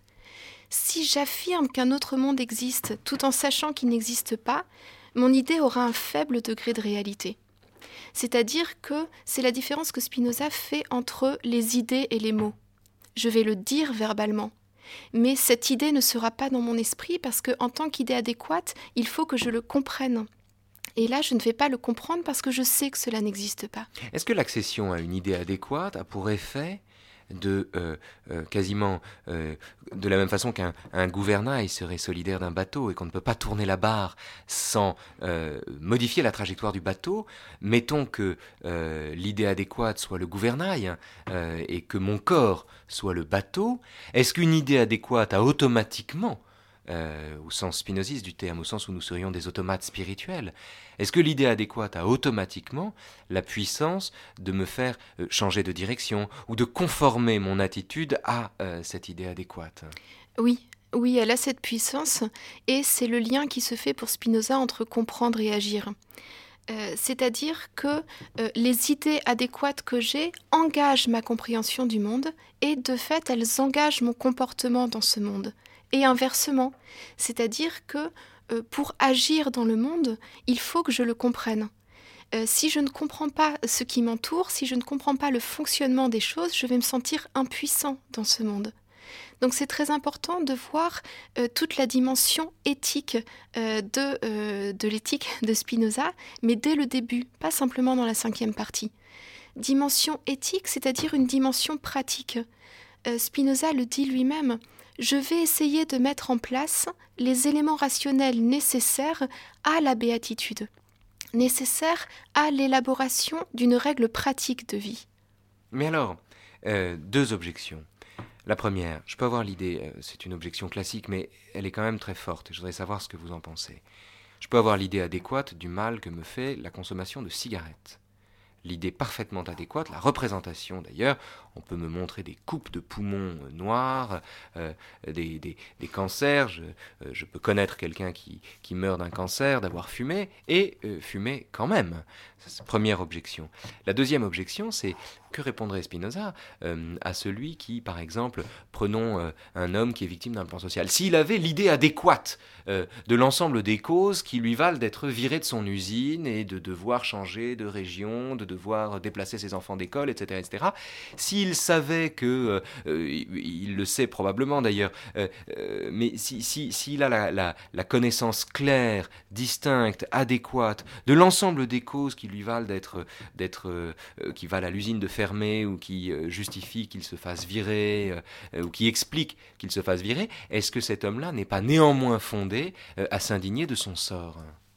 Si j'affirme qu'un autre monde existe tout en sachant qu'il n'existe pas, mon idée aura un faible degré de réalité. C'est-à-dire que c'est la différence que Spinoza fait entre les idées et les mots. Je vais le dire verbalement, mais cette idée ne sera pas dans mon esprit parce qu'en tant qu'idée adéquate, il faut que je le comprenne. Et là, je ne vais pas le comprendre parce que je sais que cela n'existe pas. Est-ce que l'accession à une idée adéquate a pour effet de euh, euh, quasiment euh, de la même façon qu'un un gouvernail serait solidaire d'un bateau et qu'on ne peut pas tourner la barre sans euh, modifier la trajectoire du bateau, mettons que euh, l'idée adéquate soit le gouvernail euh, et que mon corps soit le bateau, est-ce qu'une idée adéquate a automatiquement Euh, au sens spinoziste du terme, au sens où nous serions des automates spirituels. Est-ce que l'idée adéquate a automatiquement la puissance de me faire euh, changer de direction ou de conformer mon attitude à euh, cette idée adéquate ? Oui, oui, elle a cette puissance et c'est le lien qui se fait pour Spinoza entre comprendre et agir. Euh, c'est-à-dire que euh, les idées adéquates que j'ai engagent ma compréhension du monde et de fait, elles engagent mon comportement dans ce monde. Et inversement, c'est-à-dire que euh, pour agir dans le monde, il faut que je le comprenne. Euh, si je ne comprends pas ce qui m'entoure, si je ne comprends pas le fonctionnement des choses, je vais me sentir impuissant dans ce monde. Donc c'est très important de voir euh, toute la dimension éthique euh, de, euh, de l'éthique de Spinoza, mais dès le début, pas simplement dans la cinquième partie. Dimension éthique, c'est-à-dire une dimension pratique. Euh, Spinoza le dit lui-même, je vais essayer de mettre en place les éléments rationnels nécessaires à la béatitude, nécessaires à l'élaboration d'une règle pratique de vie. Mais alors, euh, deux objections. La première, je peux avoir l'idée, euh, c'est une objection classique, mais elle est quand même très forte, et je voudrais savoir ce que vous en pensez. Je peux avoir l'idée adéquate du mal que me fait la consommation de cigarettes. L'idée parfaitement adéquate, la représentation d'ailleurs, on peut me montrer des coupes de poumons euh, noirs, euh, des, des, des cancers, je, euh, je peux connaître quelqu'un qui, qui meurt d'un cancer, d'avoir fumé, et euh, fumer quand même. C'est la première objection. La deuxième objection, c'est que répondrait Spinoza euh, à celui qui, par exemple, prenons euh, un homme qui est victime d'un plan social. S'il avait l'idée adéquate euh, de l'ensemble des causes qui lui valent d'être viré de son usine et de devoir changer de région, de devoir déplacer ses enfants d'école, et cetera, et cetera, s'il savait que, euh, il, il le sait probablement d'ailleurs, euh, euh, mais si, si, s'il a la, la, la connaissance claire, distincte, adéquate de l'ensemble des causes qui lui valent d'être, d'être euh, qui valent à l'usine de fermer ou qui euh, justifient qu'il se fasse virer euh, ou qui expliquent qu'il se fasse virer, est-ce que cet homme-là n'est pas néanmoins fondé euh, à s'indigner de son sort ?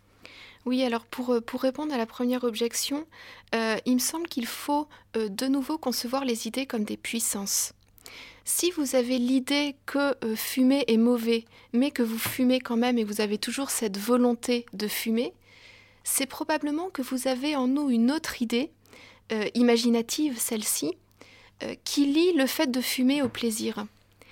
Oui, alors pour, pour répondre à la première objection, euh, il me semble qu'il faut euh, de nouveau concevoir les idées comme des puissances. Si vous avez l'idée que euh, fumer est mauvais, mais que vous fumez quand même et vous avez toujours cette volonté de fumer, c'est probablement que vous avez en nous une autre idée, euh, imaginative celle-ci, euh, qui lie le fait de fumer au plaisir.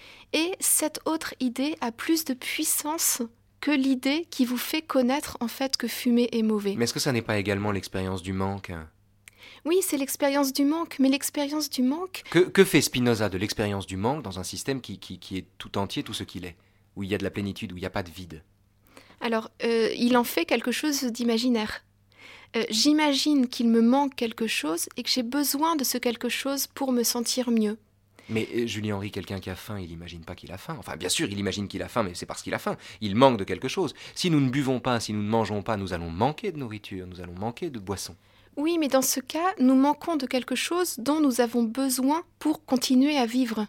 Et cette autre idée a plus de puissance que l'idée qui vous fait connaître en fait que fumer est mauvais. Mais est-ce que ça n'est pas également l'expérience du manque ? Oui, c'est l'expérience du manque, mais l'expérience du manque... Que, que fait Spinoza de l'expérience du manque dans un système qui, qui, qui est tout entier, tout ce qu'il est, où il y a de la plénitude, où il n'y a pas de vide ? Alors, euh, il en fait quelque chose d'imaginaire. Euh, j'imagine qu'il me manque quelque chose et que j'ai besoin de ce quelque chose pour me sentir mieux. Mais euh, Julie Henry, quelqu'un qui a faim, il n'imagine pas qu'il a faim. Enfin, bien sûr, il imagine qu'il a faim, mais c'est parce qu'il a faim. Il manque de quelque chose. Si nous ne buvons pas, si nous ne mangeons pas, nous allons manquer de nourriture, nous allons manquer de boissons. Oui, mais dans ce cas, nous manquons de quelque chose dont nous avons besoin pour continuer à vivre.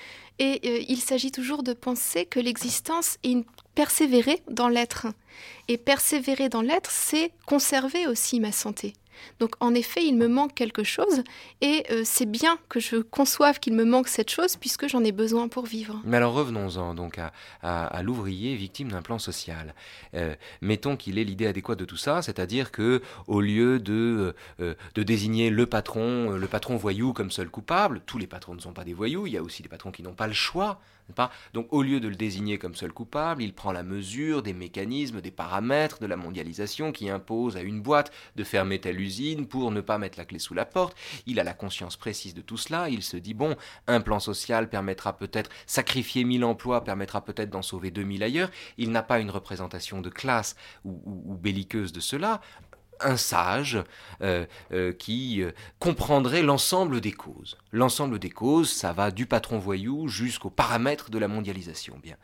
Et euh, il s'agit toujours de penser que l'existence est une persévérer dans l'être. Et persévérer dans l'être, c'est conserver aussi ma santé. Donc en effet, il me manque quelque chose et euh, c'est bien que je conçoive qu'il me manque cette chose puisque j'en ai besoin pour vivre. Mais alors revenons-en donc à, à, à l'ouvrier victime d'un plan social. Euh, mettons qu'il ait l'idée adéquate de tout ça, c'est-à-dire que au lieu de, euh, de désigner le patron, le patron voyou comme seul coupable, tous les patrons ne sont pas des voyous, il y a aussi des patrons qui n'ont pas le choix n'est-ce pas ? Donc au lieu de le désigner comme seul coupable, il prend la mesure des mécanismes, des paramètres de la mondialisation qui imposent à une boîte de fermer telle usine pour ne pas mettre la clé sous la porte. Il a la conscience précise de tout cela, il se dit bon, un plan social permettra peut-être, sacrifier mille emplois permettra peut-être d'en sauver deux mille ailleurs. Il n'a pas une représentation de classe ou, ou, ou belliqueuse de cela. Un sage euh, euh, qui euh, comprendrait l'ensemble des causes. L'ensemble des causes, ça va du patron voyou jusqu'aux paramètres de la mondialisation. Bien.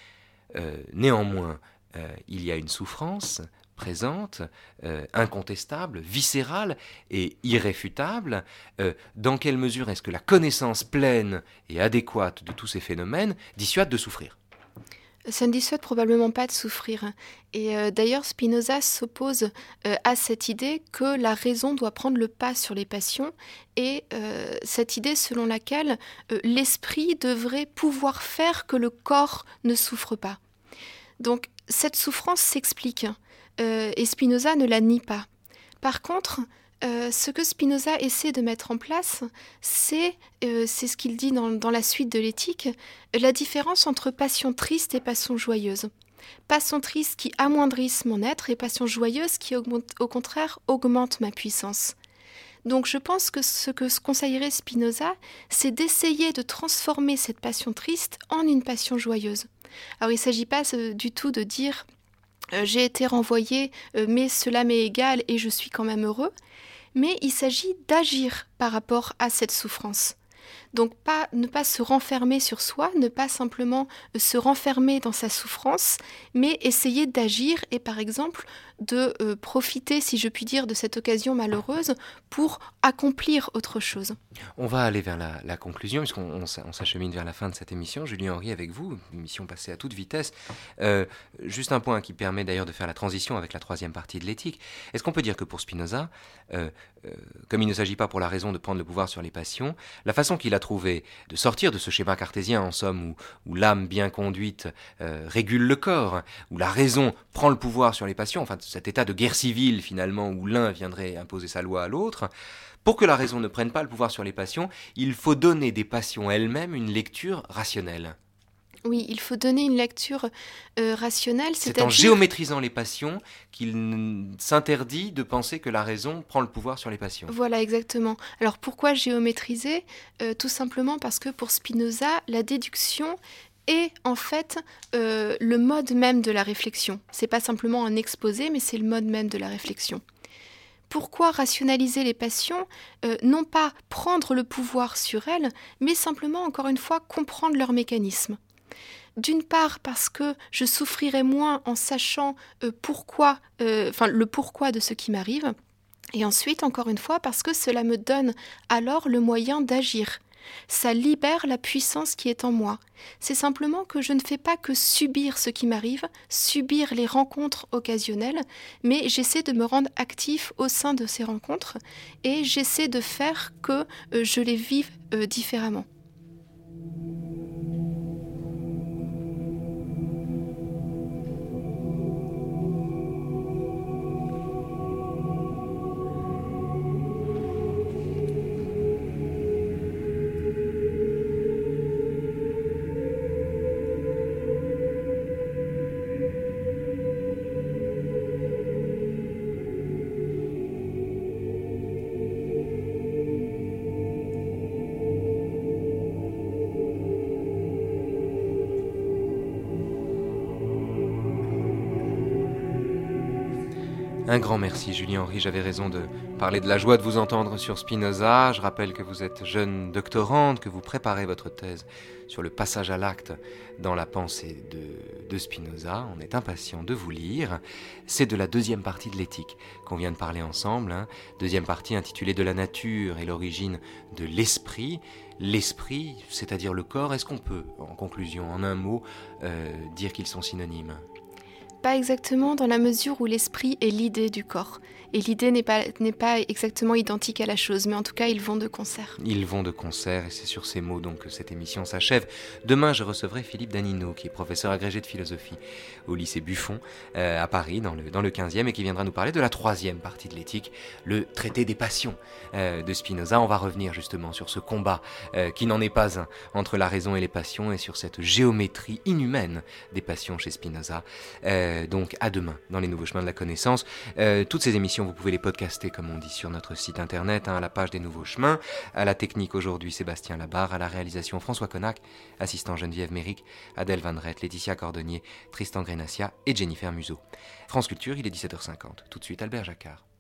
Euh, néanmoins, euh, il y a une souffrance présente, euh, incontestable, viscérale et irréfutable. Euh, dans quelle mesure est-ce que la connaissance pleine et adéquate de tous ces phénomènes dissuade de souffrir ? Ça ne dissuade probablement pas de souffrir. Et euh, d'ailleurs, Spinoza s'oppose euh, à cette idée que la raison doit prendre le pas sur les passions et euh, cette idée selon laquelle euh, l'esprit devrait pouvoir faire que le corps ne souffre pas. Donc, cette souffrance s'explique euh, et Spinoza ne la nie pas. Par contre, Euh, ce que Spinoza essaie de mettre en place, c'est, euh, c'est ce qu'il dit dans, dans la suite de l'éthique, la différence entre passion triste et passion joyeuse. Passion triste qui amoindrissent mon être et passion joyeuse qui, augmente, au contraire, augmente ma puissance. Donc je pense que ce que conseillerait Spinoza, c'est d'essayer de transformer cette passion triste en une passion joyeuse. Alors il ne s'agit pas euh, du tout de dire euh, « j'ai été renvoyé, euh, mais cela m'est égal et je suis quand même heureux », mais il s'agit d'agir par rapport à cette souffrance. Donc pas, ne pas se renfermer sur soi, ne pas simplement se renfermer dans sa souffrance, mais essayer d'agir et par exemple de euh, profiter, si je puis dire, de cette occasion malheureuse pour accomplir autre chose. On va aller vers la, la conclusion, puisqu'on on, on s'achemine vers la fin de cette émission. Julien Henry avec vous, émission passée à toute vitesse. Euh, juste un point qui permet d'ailleurs de faire la transition avec la troisième partie de l'éthique. Est-ce qu'on peut dire que pour Spinoza, euh, euh, comme il ne s'agit pas pour la raison de prendre le pouvoir sur les passions, la façon qu'il a trouvé de sortir de ce schéma cartésien, en somme, où, où l'âme bien conduite euh, régule le corps, où la raison prend le pouvoir sur les passions, enfin cet état de guerre civile finalement, où l'un viendrait imposer sa loi à l'autre, pour que la raison ne prenne pas le pouvoir sur les passions, il faut donner des passions elles-mêmes une lecture rationnelle. Oui, il faut donner une lecture euh, rationnelle, c'est c'est-à-dire... en géométrisant les passions qu'il s'interdit de penser que la raison prend le pouvoir sur les passions. Voilà, exactement. Alors pourquoi géométriser ? euh, Tout simplement parce que pour Spinoza, la déduction est en fait euh, le mode même de la réflexion. C'est pas simplement un exposé, mais c'est le mode même de la réflexion. Pourquoi rationaliser les passions ? euh, Non pas prendre le pouvoir sur elles, mais simplement, encore une fois, comprendre leurs mécanismes. D'une part parce que je souffrirai moins en sachant euh, pourquoi, euh, enfin, le pourquoi de ce qui m'arrive. Et ensuite, encore une fois, parce que cela me donne alors le moyen d'agir. Ça libère la puissance qui est en moi. C'est simplement que je ne fais pas que subir ce qui m'arrive, subir les rencontres occasionnelles, mais j'essaie de me rendre actif au sein de ces rencontres et j'essaie de faire que euh, je les vive euh, différemment. Un grand merci, Julien Henry. J'avais raison de parler de la joie de vous entendre sur Spinoza. Je rappelle que vous êtes jeune doctorante, que vous préparez votre thèse sur le passage à l'acte dans la pensée de, de Spinoza. On est impatient de vous lire. C'est de la deuxième partie de l'éthique qu'on vient de parler ensemble. Hein. Deuxième partie intitulée De la nature et l'origine de l'esprit. L'esprit, c'est-à-dire le corps, est-ce qu'on peut, en conclusion, en un mot, euh, dire qu'ils sont synonymes ? pas exactement, dans la mesure où l'esprit est l'idée du corps. Et l'idée n'est pas, n'est pas exactement identique à la chose, mais en tout cas, ils vont de concert. Ils vont de concert, et c'est sur ces mots donc que cette émission s'achève. Demain, je recevrai Philippe Danino, qui est professeur agrégé de philosophie au lycée Buffon, euh, à Paris, dans le, dans le quinzième, et qui viendra nous parler de la troisième partie de l'éthique, le traité des passions euh, de Spinoza. On va revenir justement sur ce combat, euh, qui n'en est pas un, entre la raison et les passions, et sur cette géométrie inhumaine des passions chez Spinoza. Euh, donc, à demain, dans les nouveaux chemins de la connaissance. Euh, toutes ces émissions, vous pouvez les podcaster, comme on dit, sur notre site internet, hein, à la page des nouveaux chemins. À la technique aujourd'hui, Sébastien Labarre. À la réalisation, François Connac. Assistant Geneviève Méric. Adèle Van Rett, Laetitia Cordonnier, Tristan Grenassia et Jennifer Museau. France Culture, il est dix-sept heures cinquante. Tout de suite, Albert Jacquard.